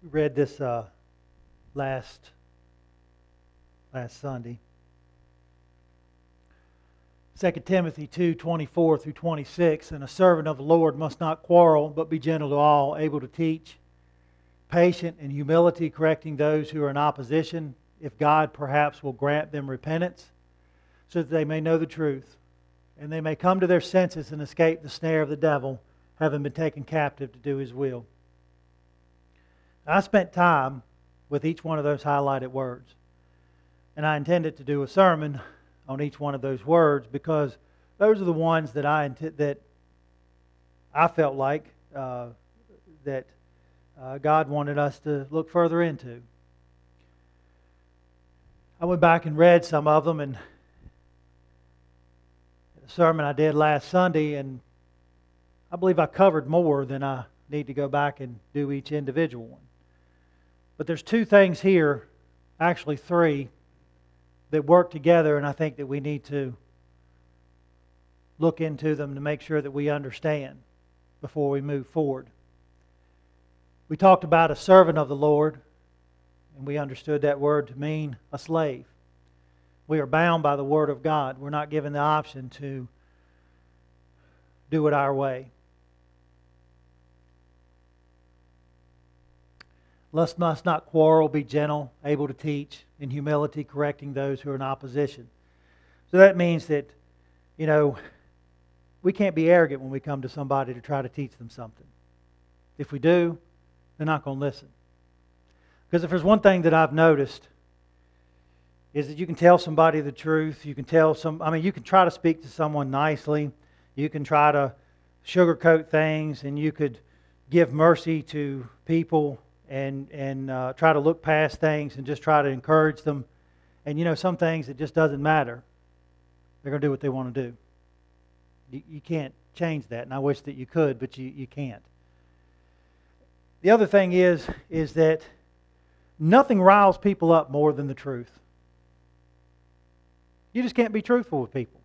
We read this last Sunday. 2 Timothy 2:24 through 26, and a servant of the Lord must not quarrel, but be gentle to all, able to teach, patient in humility, correcting those who are in opposition, if God perhaps will grant them repentance, so that they may know the truth, and they may come to their senses and escape the snare of the devil, having been taken captive to do his will. I spent time with each one of those highlighted words, and I intended to do a sermon on each one of those words because those are the ones that I felt like that God wanted us to look further into. I went back and read some of them, and the sermon I did last Sunday, and I believe I covered more than I need to go back and do each individual one. But there's two things here, actually three, that work together, and I think that we need to look into them to make sure that we understand before we move forward. We talked about a servant of the Lord, and we understood that word to mean a slave. We are bound by the Word of God. We're not given the option to do it our way. Let us not quarrel, be gentle, able to teach, in humility, correcting those who are in opposition. So that means that, we can't be arrogant when we come to somebody to try to teach them something. If we do, they're not going to listen. Because if there's one thing that I've noticed, is that you can tell somebody the truth. You can you can try to speak to someone nicely. You can try to sugarcoat things, and you could give mercy to people and try to look past things and just try to encourage them. And some things it just doesn't matter. They're going to do what they want to do. You can't change that, and I wish that you could, but you can't. The other thing is that nothing riles people up more than the truth. You just can't be truthful with people.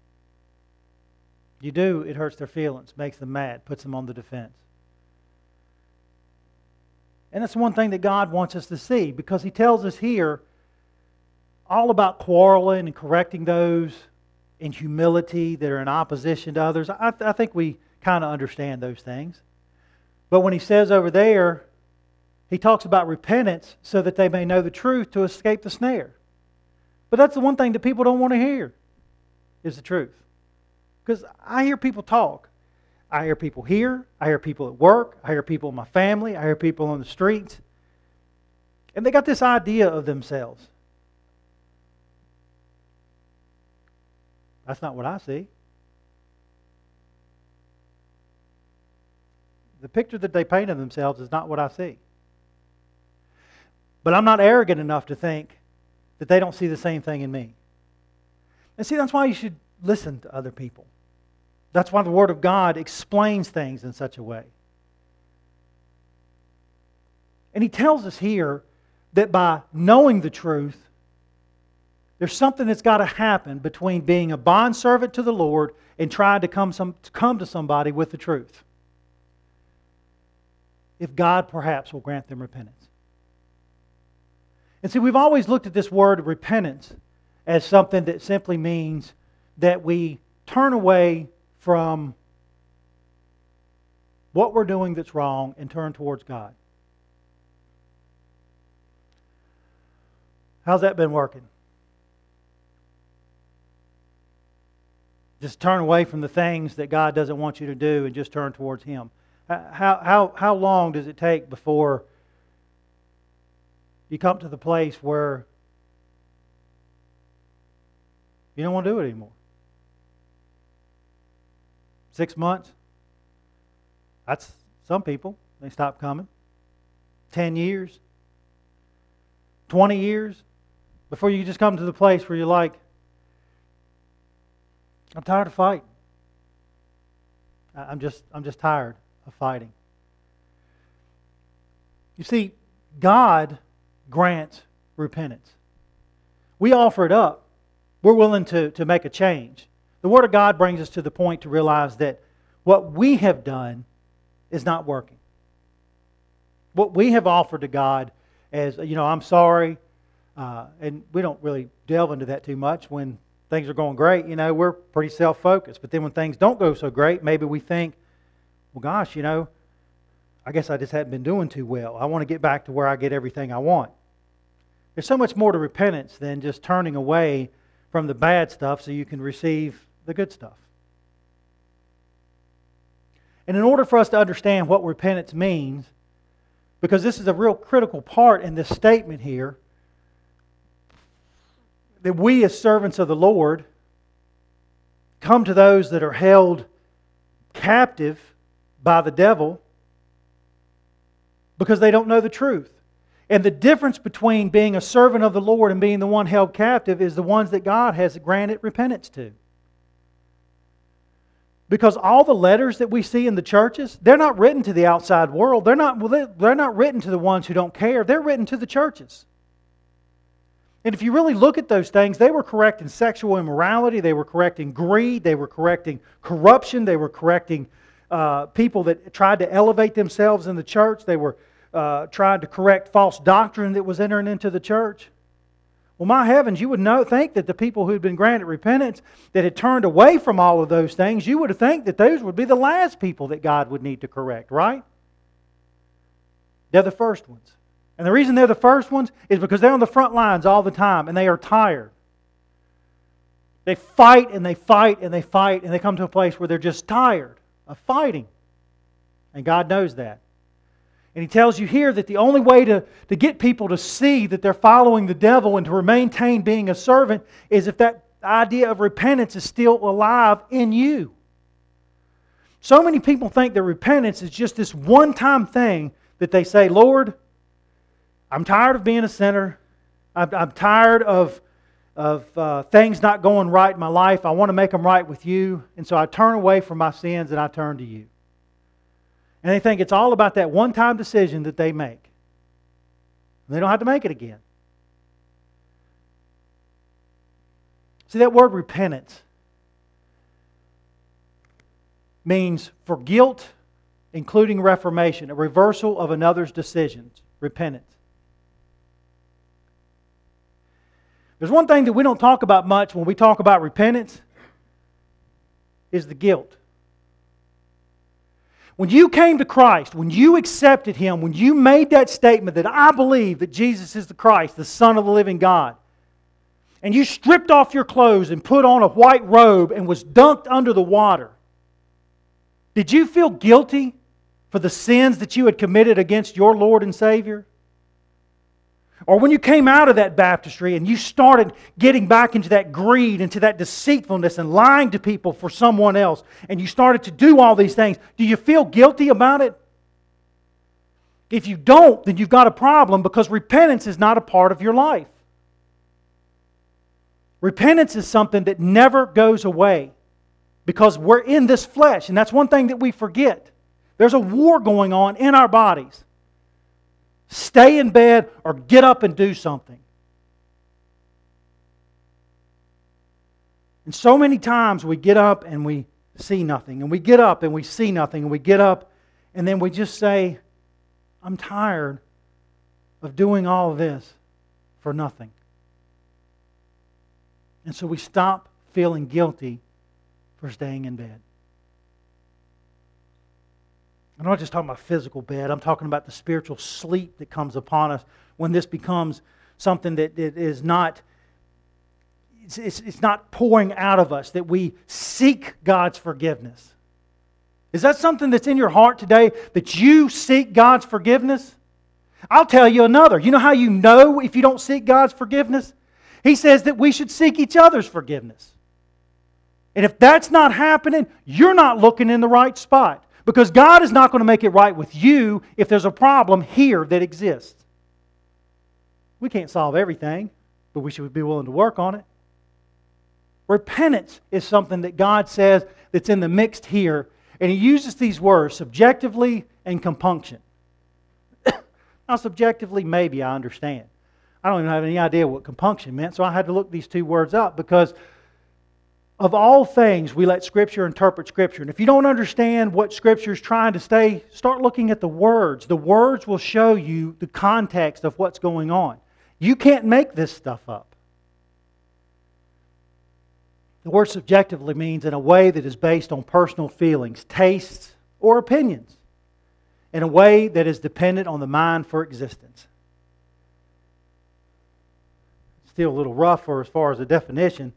You do, it hurts their feelings, makes them mad, puts them on the defense. And that's one thing that God wants us to see, because He tells us here all about quarreling and correcting those in humility that are in opposition to others. I think we kind of understand those things. But when He says over there, He talks about repentance so that they may know the truth to escape the snare. But that's the one thing that people don't want to hear, is the truth. Because I hear people talk. I hear people here, I hear people at work, I hear people in my family, I hear people on the streets. And they got this idea of themselves. That's not what I see. The picture that they paint of themselves is not what I see. But I'm not arrogant enough to think that they don't see the same thing in me. And see, that's why you should listen to other people. That's why the Word of God explains things in such a way. And He tells us here that by knowing the truth, there's something that's got to happen between being a bondservant to the Lord and trying to come to somebody with the truth. If God perhaps will grant them repentance. And see, we've always looked at this word repentance as something that simply means that we turn away from what we're doing that's wrong and turn towards God. How's that been working? Just turn away from the things that God doesn't want you to do and just turn towards Him. How long does it take before you come to the place where you don't want to do it anymore? 6 months? That's some people. They stop coming. 10 years? 20 years? Before you just come to the place where you're like, I'm tired of fighting. I'm just tired of fighting. You see, God grants repentance. We offer it up. We're willing to make a change. The Word of God brings us to the point to realize that what we have done is not working. What we have offered to God as, I'm sorry, and we don't really delve into that too much when things are going great. We're pretty self-focused. But then when things don't go so great, maybe we think, well, gosh, I guess I just hadn't been doing too well. I want to get back to where I get everything I want. There's so much more to repentance than just turning away from the bad stuff so you can receive the good stuff. And in order for us to understand what repentance means, because this is a real critical part in this statement here, that we as servants of the Lord come to those that are held captive by the devil because they don't know the truth. And the difference between being a servant of the Lord and being the one held captive is the ones that God has granted repentance to. Because all the letters that we see in the churches, they're not written to the outside world. They're not written to the ones who don't care. They're written to the churches. And if you really look at those things, they were correcting sexual immorality. They were correcting greed. They were correcting corruption. They were correcting people that tried to elevate themselves in the church. They were trying to correct false doctrine that was entering into the church. Well, my heavens, you would think that the people who had been granted repentance, that had turned away from all of those things, you would think that those would be the last people that God would need to correct, right? They're the first ones. And the reason they're the first ones is because they're on the front lines all the time and they are tired. They fight and they fight and they fight and they come to a place where they're just tired of fighting. And God knows that. And He tells you here that the only way to get people to see that they're following the devil and to maintain being a servant is if that idea of repentance is still alive in you. So many people think that repentance is just this one-time thing that they say, Lord, I'm tired of being a sinner. I'm tired of things not going right in my life. I want to make them right with You. And so I turn away from my sins and I turn to You. And they think it's all about that one-time decision that they make. They don't have to make it again. See, that word repentance means for guilt, including reformation, a reversal of another's decisions. Repentance. There's one thing that we don't talk about much when we talk about repentance, is the guilt. When you came to Christ, when you accepted Him, when you made that statement that I believe that Jesus is the Christ, the Son of the living God, and you stripped off your clothes and put on a white robe and was dunked under the water, did you feel guilty for the sins that you had committed against your Lord and Savior? Or when you came out of that baptistry and you started getting back into that greed, into that deceitfulness and lying to people for someone else, and you started to do all these things, do you feel guilty about it? If you don't, then you've got a problem, because repentance is not a part of your life. Repentance is something that never goes away, because we're in this flesh, and that's one thing that we forget. There's a war going on in our bodies. Stay in bed or get up and do something. And so many times we get up and we see nothing. And we get up and we see nothing. And we get up and then we just say, I'm tired of doing all of this for nothing. And so we stop feeling guilty for staying in bed. I'm not just talking about physical bed. I'm talking about the spiritual sleep that comes upon us when this becomes something that is not, it's not pouring out of us, that we seek God's forgiveness. Is that something that's in your heart today, that you seek God's forgiveness? I'll tell you another. You know how you know if you don't seek God's forgiveness? He says that we should seek each other's forgiveness. And if that's not happening, you're not looking in the right spot. Because God is not going to make it right with you if there's a problem here that exists. We can't solve everything, but we should be willing to work on it. Repentance is something that God says that's in the mix here, and He uses these words, subjectively and compunction. Now, subjectively, maybe I understand. I don't even have any idea what compunction meant, so I had to look these two words up, because of all things, we let Scripture interpret Scripture. And if you don't understand what Scripture is trying to say, start looking at the words. The words will show you the context of what's going on. You can't make this stuff up. The word subjectively means in a way that is based on personal feelings, tastes, or opinions, in a way that is dependent on the mind for existence. Still a little rough as far as the definition.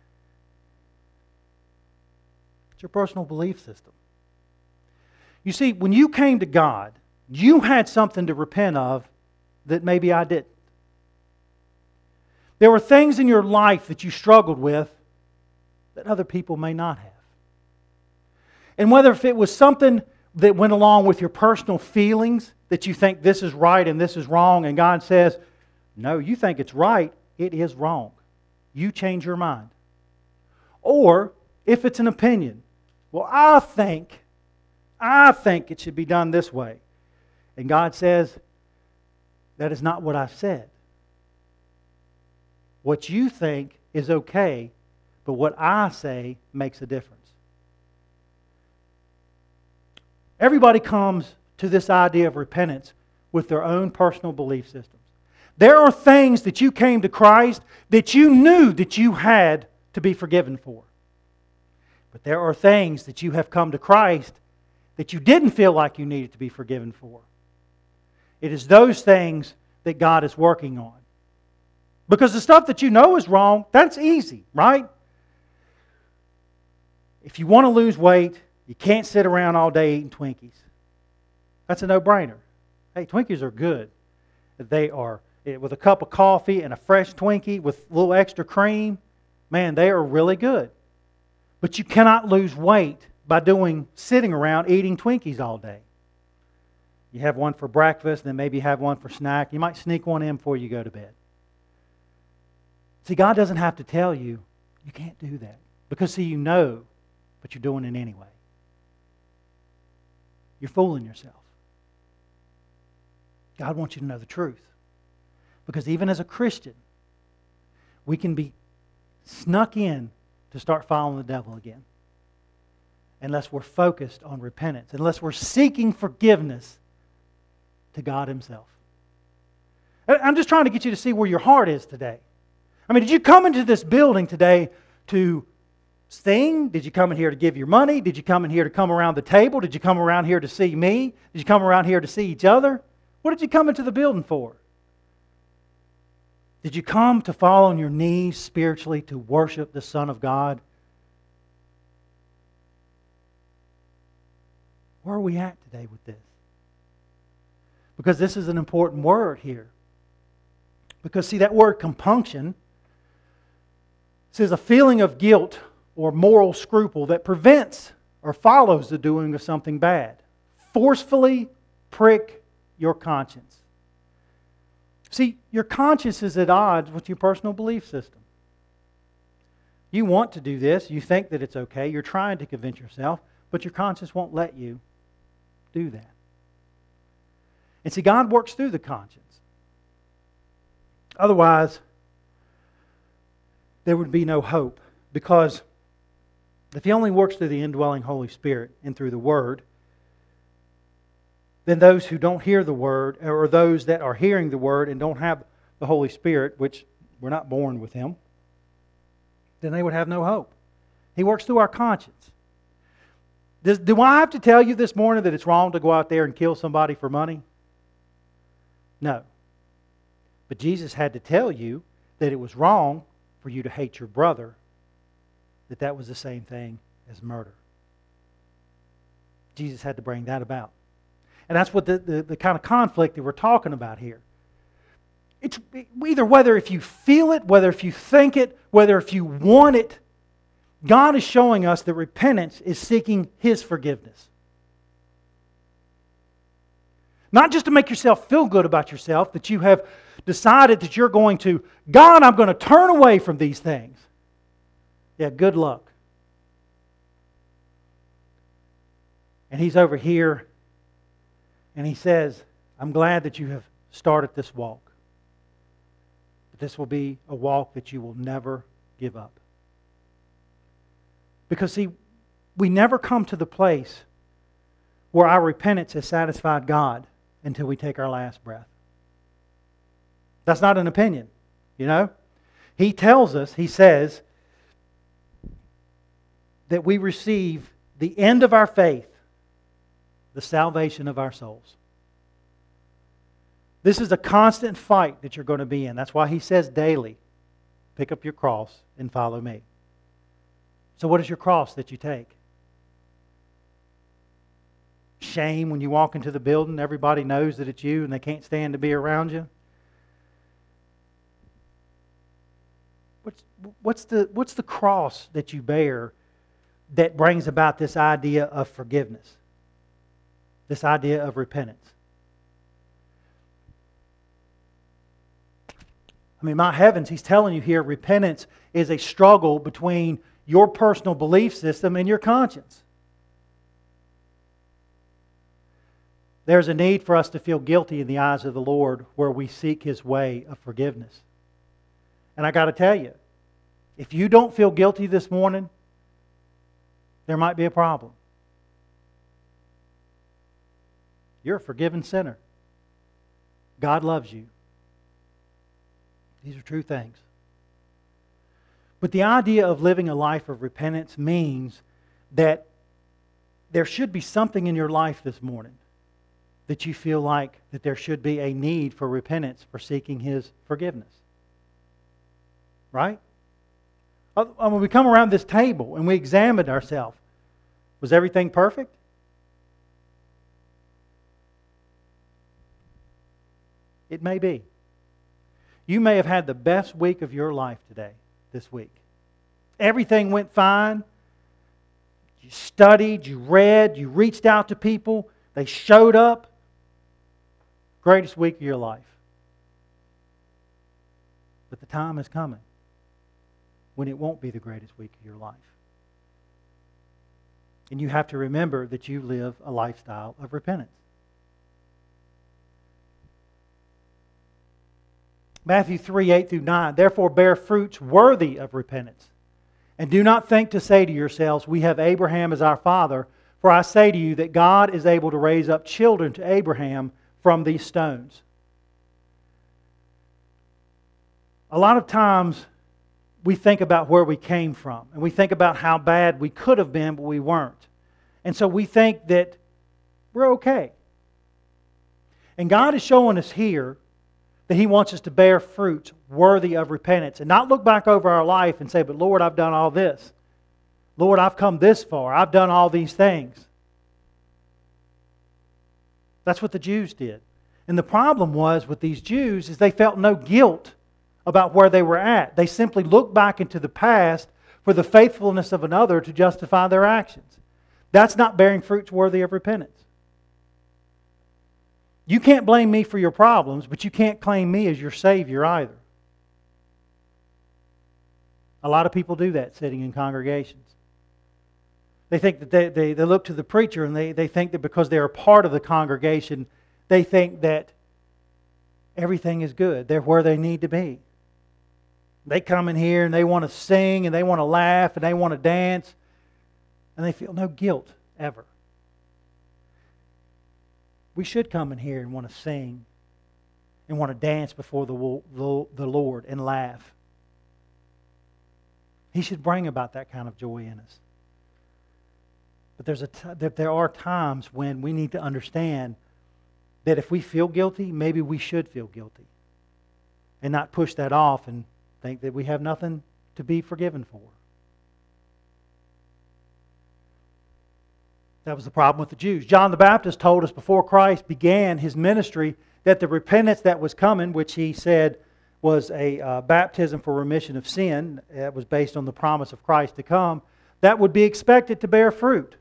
It's your personal belief system. You see, when you came to God, you had something to repent of that maybe I didn't. There were things in your life that you struggled with that other people may not have. And whether if it was something that went along with your personal feelings, that you think this is right and this is wrong, and God says, no, you think it's right, it is wrong. You change your mind. Or if it's an opinion, well, I think it should be done this way. And God says, that is not what I said. What you think is okay, but what I say makes a difference. Everybody comes to this idea of repentance with their own personal belief systems. There are things that you came to Christ that you knew that you had to be forgiven for. But there are things that you have come to Christ that you didn't feel like you needed to be forgiven for. It is those things that God is working on. Because the stuff that you know is wrong, that's easy, right? If you want to lose weight, you can't sit around all day eating Twinkies. That's a no-brainer. Hey, Twinkies are good. They are, with a cup of coffee and a fresh Twinkie with a little extra cream, man, they are really good. But you cannot lose weight by sitting around eating Twinkies all day. You have one for breakfast, then maybe you have one for snack. You might sneak one in before you go to bed. See, God doesn't have to tell you, you can't do that. Because, see, you know, but you're doing it anyway. You're fooling yourself. God wants you to know the truth. Because even as a Christian, we can be snuck in to start following the devil again. Unless we're focused on repentance. Unless we're seeking forgiveness to God Himself. I'm just trying to get you to see where your heart is today. I mean, did you come into this building today to sing? Did you come in here to give your money? Did you come in here to come around the table? Did you come around here to see me? Did you come around here to see each other? What did you come into the building for? Did you come to fall on your knees spiritually to worship the Son of God? Where are we at today with this? Because this is an important word here. Because, see, that word compunction says a feeling of guilt or moral scruple that prevents or follows the doing of something bad. Forcefully prick your conscience. See, your conscience is at odds with your personal belief system. You want to do this. You think that it's okay. You're trying to convince yourself, but your conscience won't let you do that. And see, God works through the conscience. Otherwise, there would be no hope. Because if He only works through the indwelling Holy Spirit and through the Word, then those who don't hear the Word, or those that are hearing the Word and don't have the Holy Spirit, which we're not born with Him, then they would have no hope. He works through our conscience. Do I have to tell you this morning that it's wrong to go out there and kill somebody for money? No. But Jesus had to tell you that it was wrong for you to hate your brother, that was the same thing as murder. Jesus had to bring that about. And that's what the kind of conflict that we're talking about here. It's either whether if you feel it, whether if you think it, whether if you want it, God is showing us that repentance is seeking His forgiveness. Not just to make yourself feel good about yourself, that you have decided that you're going to, God, I'm going to turn away from these things. Yeah, good luck. And He's over here and He says, I'm glad that you have started this walk. But this will be a walk that you will never give up. Because, see, we never come to the place where our repentance has satisfied God until we take our last breath. That's not an opinion, you know. He tells us, He says, that we receive the end of our faith, the salvation of our souls. This is a constant fight that you're going to be in. That's why He says daily, pick up your cross and follow me. So what is your cross that you take? Shame when you walk into the building, everybody knows that it's you and they can't stand to be around you? What's the cross that you bear that brings about this idea of forgiveness? This idea of repentance? I mean, my heavens, He's telling you here, repentance is a struggle between your personal belief system and your conscience. There's a need for us to feel guilty in the eyes of the Lord where we seek His way of forgiveness. And I got to tell you, if you don't feel guilty this morning, there might be a problem. You're a forgiven sinner. God loves you. These are true things. But the idea of living a life of repentance means that there should be something in your life this morning that you feel like that there should be a need for repentance, for seeking His forgiveness. Right? When we come around this table and we examined ourselves, was everything perfect? It may be. You may have had the best week of your life today, this week. Everything went fine. You studied, you read, you reached out to people. They showed up. Greatest week of your life. But the time is coming when it won't be the greatest week of your life. And you have to remember that you live a lifestyle of repentance. Matthew 3:8-9, therefore bear fruits worthy of repentance. And do not think to say to yourselves, we have Abraham as our father, for I say to you that God is able to raise up children to Abraham from these stones. A lot of times we think about where we came from, and we think about how bad we could have been, but we weren't. And so we think that we're okay. And God is showing us here that He wants us to bear fruits worthy of repentance and not look back over our life and say, but Lord, I've done all this. Lord, I've come this far. I've done all these things. That's what the Jews did. And the problem was with these Jews is they felt no guilt about where they were at. They simply looked back into the past for the faithfulness of another to justify their actions. That's not bearing fruits worthy of repentance. You can't blame me for your problems, but you can't claim me as your Savior either. A lot of people do that sitting in congregations. They think that they look to the preacher and they think that because they're a part of the congregation, they think that everything is good. They're where they need to be. They come in here and they want to sing and they want to laugh and they want to dance and they feel no guilt ever. We should come in here and want to sing and want to dance before the Lord and laugh. He should bring about that kind of joy in us. But there are times when we need to understand that if we feel guilty, maybe we should feel guilty and not push that off and think that we have nothing to be forgiven for. That was the problem with the Jews. John the Baptist told us before Christ began His ministry that the repentance that was coming, which he said was a baptism for remission of sin, that was based on the promise of Christ to come, that would be expected to bear fruit.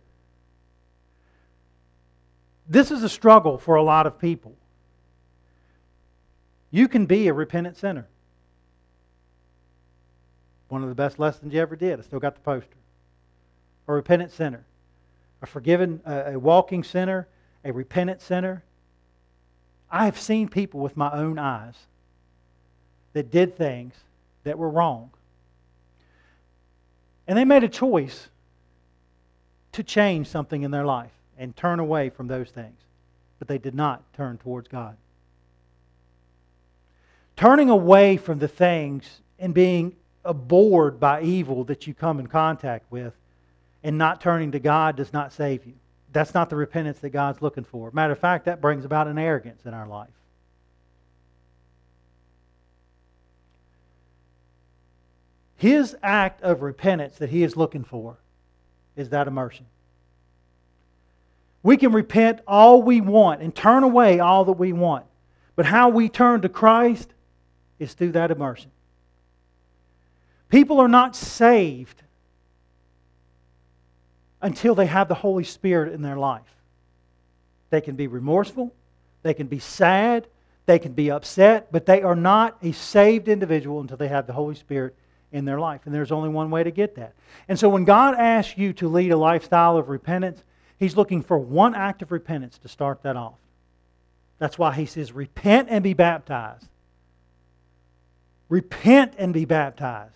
This is a struggle for a lot of people. You can be a repentant sinner. One of the best lessons you ever did. I still got the poster. A repentant sinner. A forgiven, a walking sinner, a repentant sinner. I have seen people with my own eyes that did things that were wrong. And they made a choice to change something in their life and turn away from those things. But they did not turn towards God. Turning away from the things and being abhorred by evil that you come in contact with and not turning to God does not save you. That's not the repentance that God's looking for. Matter of fact, that brings about an arrogance in our life. His act of repentance that He is looking for is that immersion. We can repent all we want and turn away all that we want. But how we turn to Christ is through that immersion. People are not saved until they have the Holy Spirit in their life. They can be remorseful, they can be sad, they can be upset, but they are not a saved individual until they have the Holy Spirit in their life. And there's only one way to get that. And so when God asks you to lead a lifestyle of repentance, He's looking for one act of repentance to start that off. That's why He says, repent and be baptized. Repent and be baptized.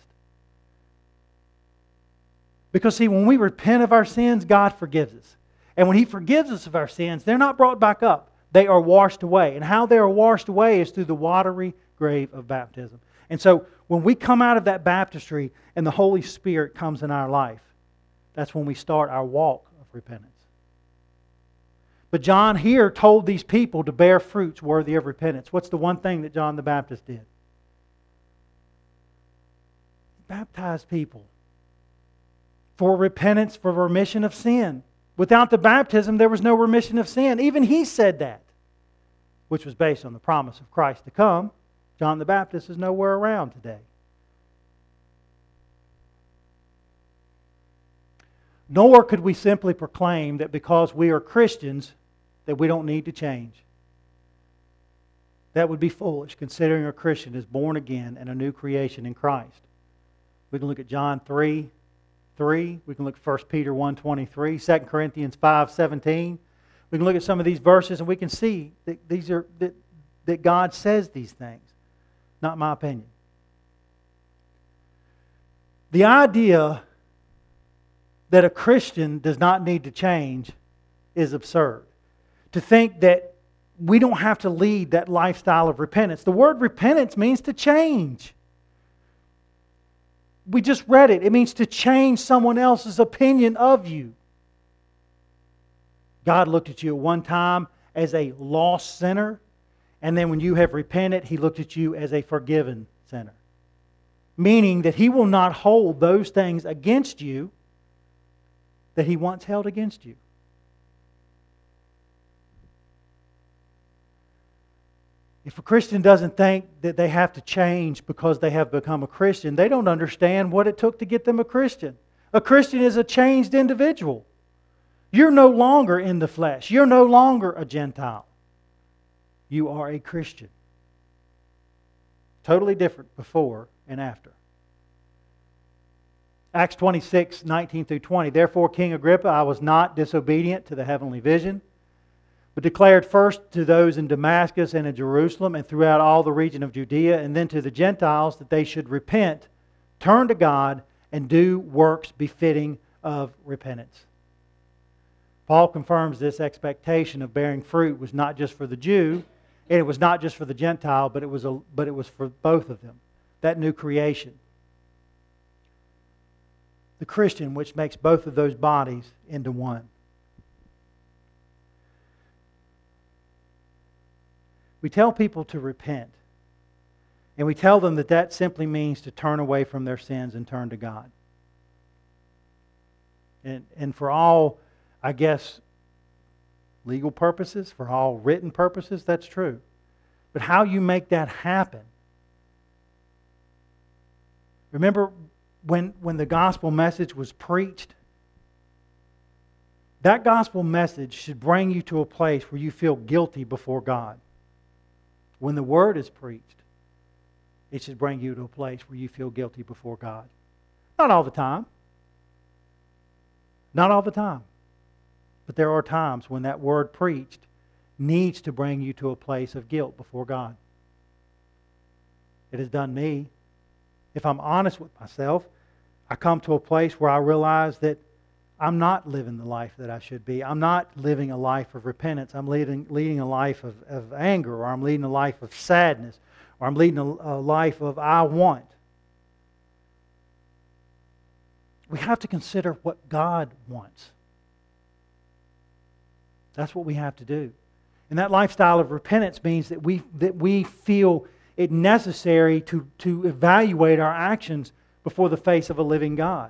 Because see, when we repent of our sins, God forgives us. And when He forgives us of our sins, they're not brought back up. They are washed away. And how they are washed away is through the watery grave of baptism. And so when we come out of that baptistry and the Holy Spirit comes in our life, that's when we start our walk of repentance. But John here told these people to bear fruits worthy of repentance. What's the one thing that John the Baptist did? He baptized people for repentance, for remission of sin. Without the baptism, there was no remission of sin. Even he said that, which was based on the promise of Christ to come. John the Baptist is nowhere around today. Nor could we simply proclaim that because we are Christians that we don't need to change. That would be foolish, considering a Christian is born again and a new creation in Christ. We can look at John 3:3. We can look at 1 Peter 1:23, 2 Corinthians 5:17. We can look at some of these verses and we can see that that God says these things. Not my opinion. The idea that a Christian does not need to change is absurd. To think that we don't have to lead that lifestyle of repentance. The word repentance means to change. We just read it. It means to change someone else's opinion of you. God looked at you at one time as a lost sinner, and then when you have repented, He looked at you as a forgiven sinner. Meaning that He will not hold those things against you that He once held against you. If a Christian doesn't think that they have to change because they have become a Christian, they don't understand what it took to get them a Christian. A Christian is a changed individual. You're no longer in the flesh. You're no longer a Gentile. You are a Christian. Totally different before and after. Acts 26:19-20. Therefore, King Agrippa, I was not disobedient to the heavenly vision, but declared first to those in Damascus and in Jerusalem and throughout all the region of Judea, and then to the Gentiles, that they should repent, turn to God, and do works befitting of repentance. Paul confirms this expectation of bearing fruit was not just for the Jew, and it was not just for the Gentile, but it was for both of them. That new creation. The Christian, which makes both of those bodies into one. We tell people to repent. And we tell them that that simply means to turn away from their sins and turn to God. And for all, I guess, legal purposes, for all written purposes, that's true. But how you make that happen. Remember when the gospel message was preached? That gospel message should bring you to a place where you feel guilty before God. When the Word is preached, it should bring you to a place where you feel guilty before God. Not all the time. Not all the time. But there are times when that Word preached needs to bring you to a place of guilt before God. It has done me. If I'm honest with myself, I come to a place where I realize that I'm not living the life that I should be. I'm not living a life of repentance. I'm leading a life of anger, or I'm leading a life of sadness, or I'm leading a life of I want. We have to consider what God wants. That's what we have to do. And that lifestyle of repentance means that we feel it necessary to evaluate our actions before the face of a living God.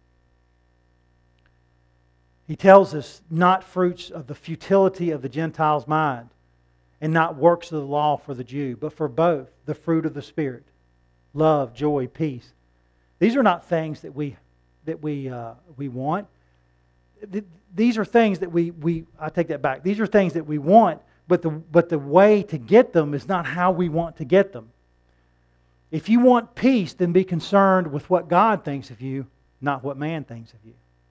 He tells us, not fruits of the futility of the Gentile's mind, and not works of the law for the Jew, but for both the fruit of the Spirit, love, joy, peace. These are not things that we want. These are things that I take that back. These are things that we want, but the way to get them is not how we want to get them. If you want peace, then be concerned with what God thinks of you, not what man thinks of you.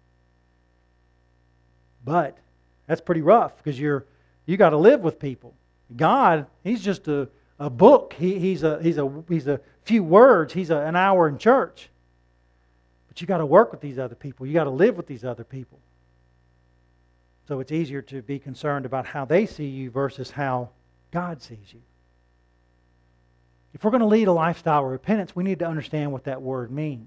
But that's pretty rough, because you got to live with people. God, He's just a book. He's a few words. He's an hour in church. But you got to work with these other people. You got to live with these other people. So it's easier to be concerned about how they see you versus how God sees you. If we're going to lead a lifestyle of repentance, we need to understand what that word means.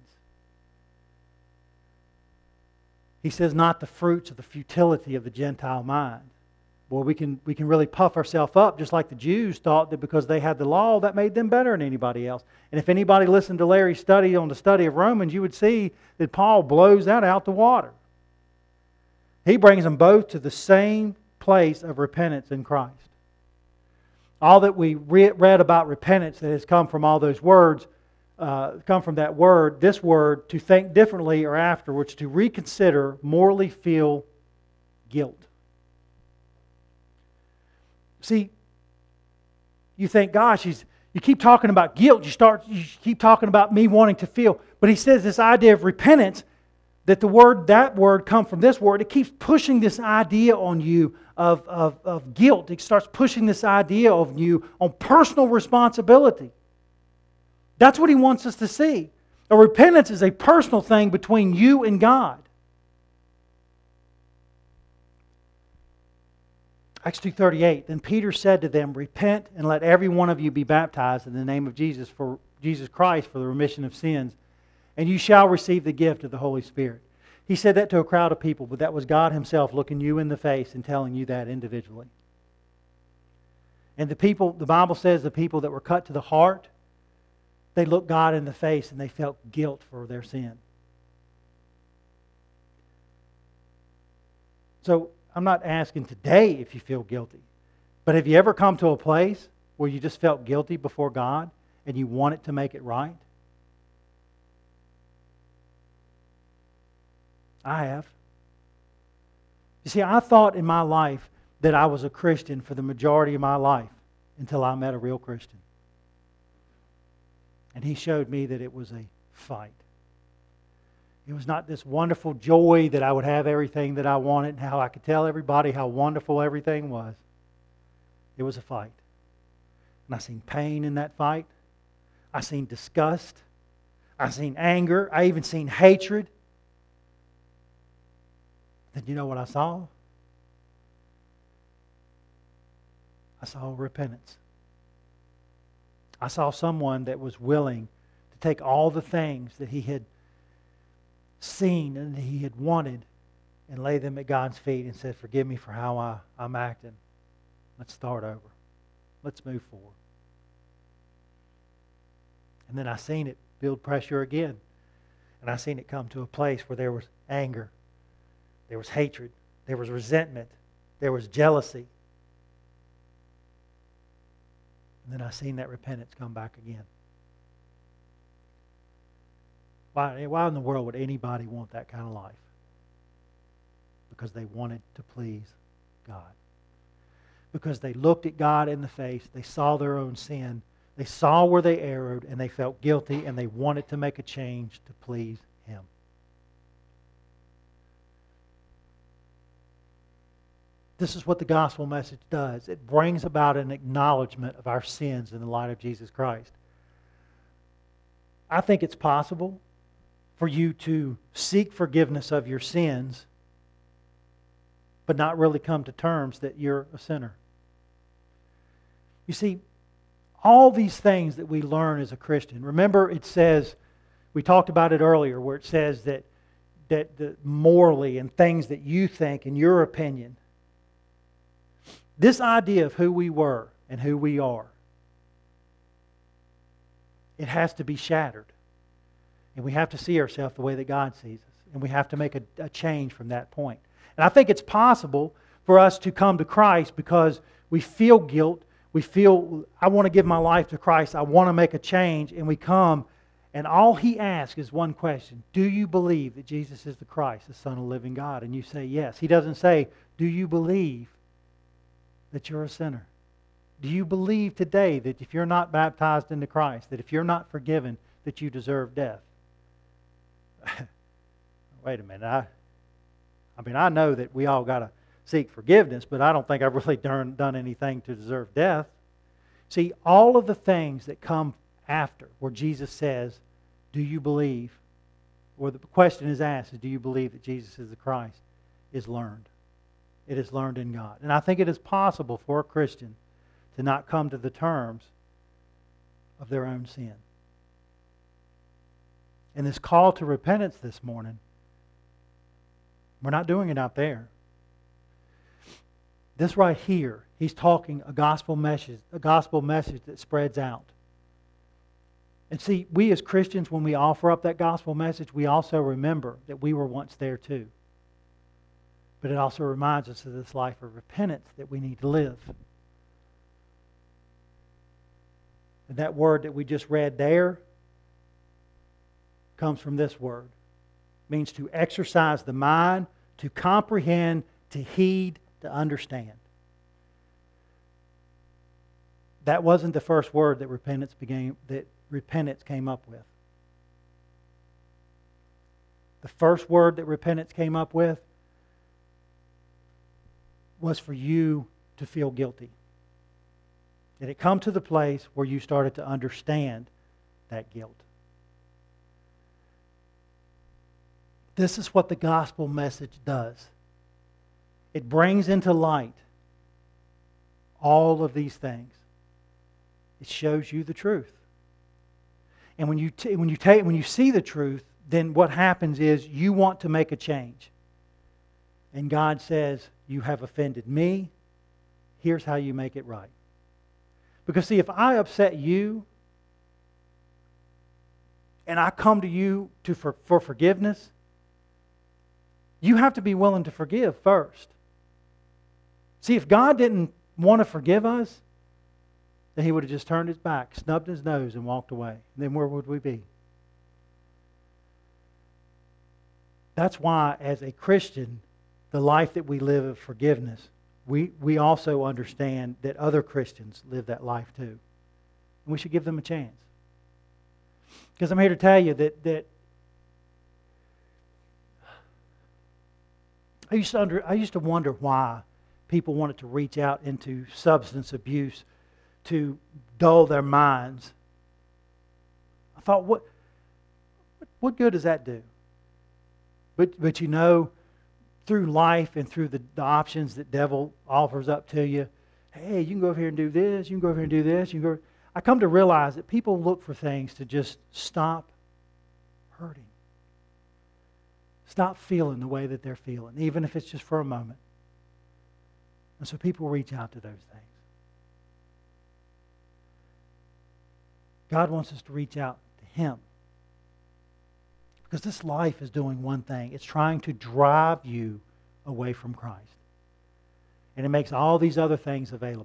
He says, not the fruits of the futility of the Gentile mind. Boy, we can really puff ourselves up, just like the Jews thought that because they had the law, that made them better than anybody else. And if anybody listened to Larry's study on the study of Romans, you would see that Paul blows that out the water. He brings them both to the same place of repentance in Christ. All that we read about repentance that has come from all those words, come from that word, this word, to think differently or afterwards, to reconsider, morally feel guilt. See, you think, gosh, you keep talking about guilt. You keep talking about me wanting to feel. But he says this idea of repentance, that that word come from this word, it keeps pushing this idea on you of guilt. It starts pushing this idea of you on personal responsibility. That's what he wants us to see. A repentance is a personal thing between you and God. Acts 2:38, then Peter said to them, repent and let every one of you be baptized in the name of Jesus Christ for the remission of sins, and you shall receive the gift of the Holy Spirit. He said that to a crowd of people, but that was God Himself looking you in the face and telling you that individually. And the Bible says the people that were cut to the heart, they looked God in the face and they felt guilt for their sin. So, I'm not asking today if you feel guilty, but have you ever come to a place where you just felt guilty before God and you wanted to make it right? I have. You see, I thought in my life that I was a Christian for the majority of my life until I met a real Christian. And he showed me that it was a fight. It was not this wonderful joy that I would have everything that I wanted and how I could tell everybody how wonderful everything was. It was a fight. And I seen pain in that fight. I seen disgust. I seen anger. I even seen hatred. Then you know what I saw? I saw repentance. I saw someone that was willing to take all the things that he had seen and he had wanted and lay them at God's feet and said, forgive me for how I'm acting. Let's start over. Let's move forward. And then I seen it build pressure again. And I seen it come to a place where there was anger. There was hatred. There was resentment. There was jealousy. And then I seen that repentance come back again. Why in the world would anybody want that kind of life? Because they wanted to please God. Because they looked at God in the face, they saw their own sin, they saw where they erred, and they felt guilty, and they wanted to make a change to please Him. This is what the gospel message does. It brings about an acknowledgement of our sins in the light of Jesus Christ. I think it's possible for you to seek forgiveness of your sins but not really come to terms that you're a sinner. You see, all these things that we learn as a Christian. Remember, it says, we talked about it earlier, where it says that morally and things that you think, in your opinion, this idea of who we were and who we are, it has to be shattered. And we have to see ourselves the way that God sees us. And we have to make a change from that point. And I think it's possible for us to come to Christ because we feel guilt. We feel, I want to give my life to Christ. I want to make a change. And we come, and all He asks is one question. Do you believe that Jesus is the Christ, the Son of the living God? And you say yes. He doesn't say, do you believe that you're a sinner? Do you believe today that if you're not baptized into Christ, that if you're not forgiven, that you deserve death? Wait a minute. I know that we all got to seek forgiveness, but I don't think I've really done anything to deserve death. See, all of the things that come after, where Jesus says, do you believe, or the question is asked, do you believe that Jesus is the Christ, is learned. It is learned in God. And I think it is possible for a Christian to not come to the terms of their own sin. And this call to repentance this morning, we're not doing it out there. This right here, he's talking a gospel message that spreads out. And see, we as Christians, when we offer up that gospel message, we also remember that we were once there too. But it also reminds us of this life of repentance that we need to live. And that word that we just read there comes from this word. It means to exercise the mind, to comprehend, to heed, to understand. That wasn't the first word that repentance came up with. The first word that repentance came up with was for you to feel guilty. Did it come to the place where you started to understand that guilt? This is what the gospel message does. It brings into light all of these things. It shows you the truth. And when you see the truth, then what happens is you want to make a change. And God says, you have offended me. Here's how you make it right. Because see, if I upset you and I come to you for forgiveness, you have to be willing to forgive first. See, if God didn't want to forgive us, then He would have just turned His back, snubbed His nose, and walked away. And then where would we be? That's why, as a Christian, the life that we live of forgiveness, we also understand that other Christians live that life too. And we should give them a chance. Because I'm here to tell you that I used to wonder why people wanted to reach out into substance abuse to dull their minds. I thought, what good does that do? But you know, through life and through the options that devil offers up to you, hey, you can go over here and do this, you can go over here and do this, you can go. I come to realize that people look for things to just stop hurting. Stop feeling the way that they're feeling, even if it's just for a moment. And so people reach out to those things. God wants us to reach out to Him. Because this life is doing one thing. It's trying to drive you away from Christ. And it makes all these other things available.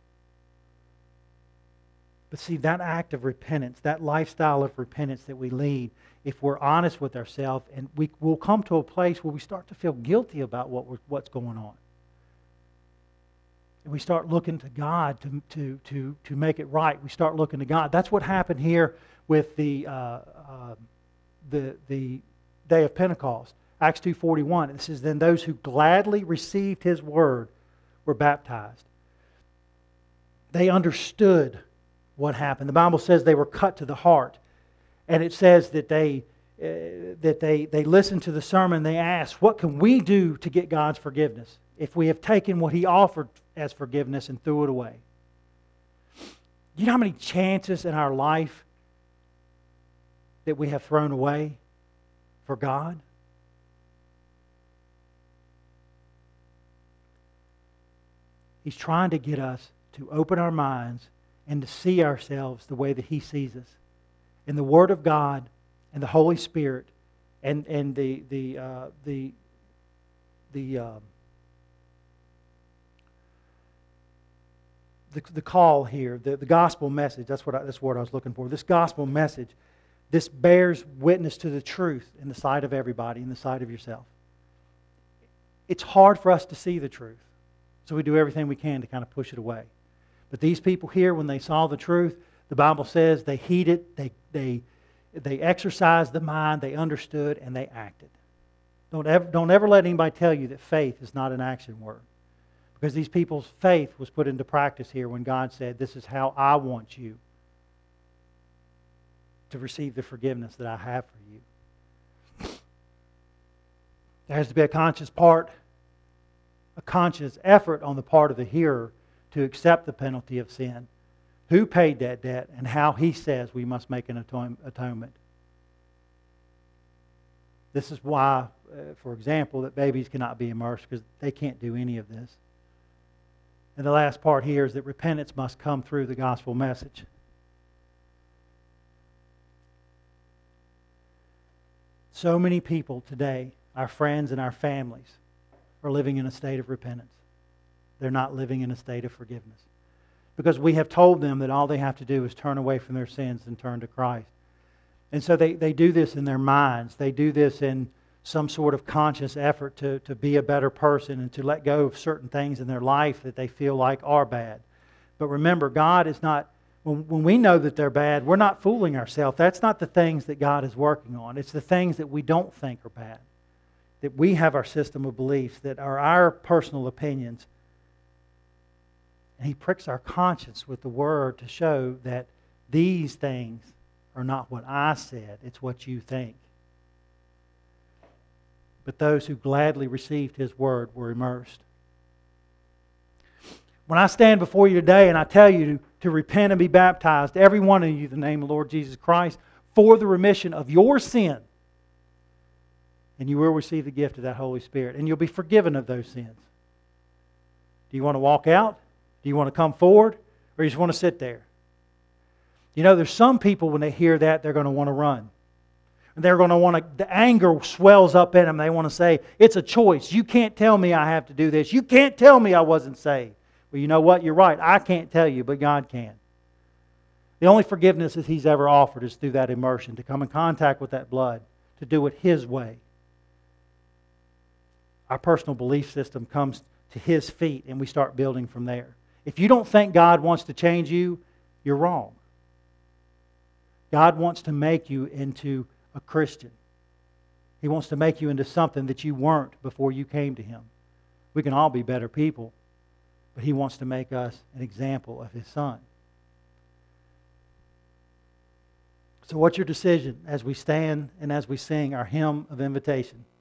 But see, that act of repentance, that lifestyle of repentance that we lead, if we're honest with ourselves, and we'll come to a place where we start to feel guilty about what's going on. And we start looking to God to make it right. We start looking to God. That's what happened here with the day of Pentecost. Acts 2:41. It says, then those who gladly received His word were baptized. They understood what happened. The Bible says they were cut to the heart. And it says that they that they listen to the sermon, they ask, what can we do to get God's forgiveness if we have taken what He offered as forgiveness and threw it away? You know how many chances in our life that we have thrown away for God? He's trying to get us to open our minds and to see ourselves the way that He sees us. And the Word of God and the Holy Spirit and the call here, the gospel message, that's what that's the word I was looking for. This gospel message, this bears witness to the truth in the sight of everybody, in the sight of yourself. It's hard for us to see the truth, so we do everything we can to kind of push it away. But these people here, when they saw the truth, the Bible says they heeded, they exercised the mind, they understood, and they acted. Don't ever let anybody tell you that faith is not an action word. Because these people's faith was put into practice here when God said, this is how I want you to receive the forgiveness that I have for you. There has to be a conscious effort on the part of the hearer to accept the penalty of sin. Who paid that debt and how He says we must make an atonement. This is why, for example, that babies cannot be immersed, because they can't do any of this. And the last part here is that repentance must come through the gospel message. So many people today, our friends and our families, are living in a state of repentance. They're not living in a state of forgiveness. Because we have told them that all they have to do is turn away from their sins and turn to Christ. And so they do this in their minds. They do this in some sort of conscious effort to be a better person and to let go of certain things in their life that they feel like are bad. But remember, God is not, when we know that they're bad, we're not fooling ourselves. That's not the things that God is working on. It's the things that we don't think are bad. That we have our system of beliefs that are our personal opinions. And He pricks our conscience with the Word to show that these things are not what I said, it's what you think. But those who gladly received His Word were immersed. When I stand before you today and I tell you to repent and be baptized, every one of you, in the name of the Lord Jesus Christ, for the remission of your sin, and you will receive the gift of that Holy Spirit, and you'll be forgiven of those sins. Do you want to walk out? Do you want to come forward? Or you just want to sit there? You know, there's some people, when they hear that, they're going to want to run. They're going to want to, the anger swells up in them. They want to say, it's a choice. You can't tell me I have to do this. You can't tell me I wasn't saved. Well, you know what? You're right. I can't tell you, but God can. The only forgiveness that He's ever offered is through that immersion, to come in contact with that blood, to do it His way. Our personal belief system comes to His feet, and we start building from there. If you don't think God wants to change you, you're wrong. God wants to make you into a Christian. He wants to make you into something that you weren't before you came to Him. We can all be better people, but He wants to make us an example of His Son. So what's your decision as we stand and as we sing our hymn of invitation?